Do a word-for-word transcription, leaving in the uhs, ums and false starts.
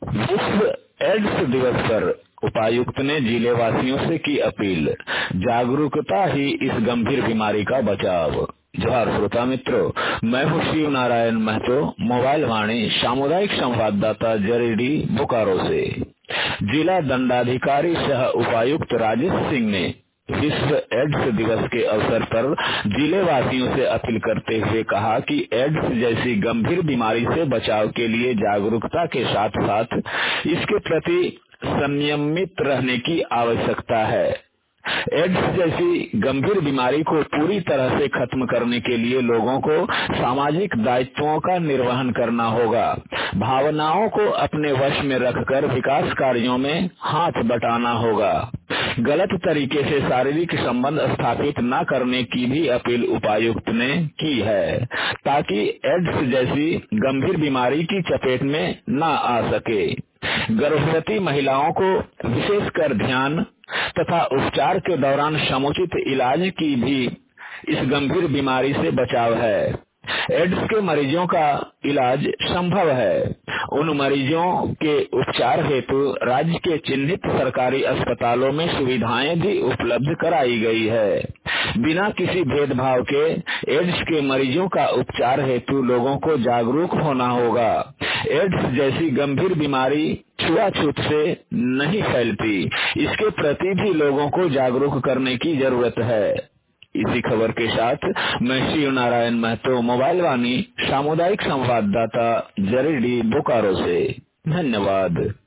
विश्व एड्स दिवस पर उपायुक्त ने जिले वासियों से की अपील, जागरूकता ही इस गंभीर बीमारी का बचाव। जोहार श्रोता मित्रों, मैं हूँ शिव नारायण महतो, मोबाइल वाणी सामुदायिक संवाददाता जरीडी बोकारो से। जिला दंडाधिकारी सह उपायुक्त राजेश सिंह ने विश्व एड्स दिवस के अवसर पर जिले वासियों से अपील करते हुए कहा कि एड्स जैसी गंभीर बीमारी से बचाव के लिए जागरूकता के साथ साथ इसके प्रति संयमित रहने की आवश्यकता है। एड्स जैसी गंभीर बीमारी को पूरी तरह से खत्म करने के लिए लोगों को सामाजिक दायित्वों का निर्वहन करना होगा। भावनाओं को अपने वश में रखकर विकास कार्यों में हाथ बटाना होगा। गलत तरीके से शारीरिक संबंध स्थापित न करने की भी अपील उपायुक्त ने की है, ताकि एड्स जैसी गंभीर बीमारी की चपेट में न आ सके। गर्भवती महिलाओं को विशेषकर ध्यान तथा उपचार के दौरान समुचित इलाज की भी इस गंभीर बीमारी से बचाव है। एड्स के मरीजों का इलाज संभव है। उन मरीजों के उपचार हेतु राज्य के चिन्हित सरकारी अस्पतालों में सुविधाएं भी उपलब्ध कराई गई है। बिना किसी भेदभाव के एड्स के मरीजों का उपचार हेतु लोगों को जागरूक होना होगा। एड्स जैसी गंभीर बीमारी छुआछूत से नहीं फैलती, इसके प्रति भी लोगों को जागरूक करने की जरूरत है। इसी खबर के साथ मैं शिव नारायण महतो, मोबाइल वाणी सामुदायिक संवाददाता जरीडी बोकारो से। धन्यवाद।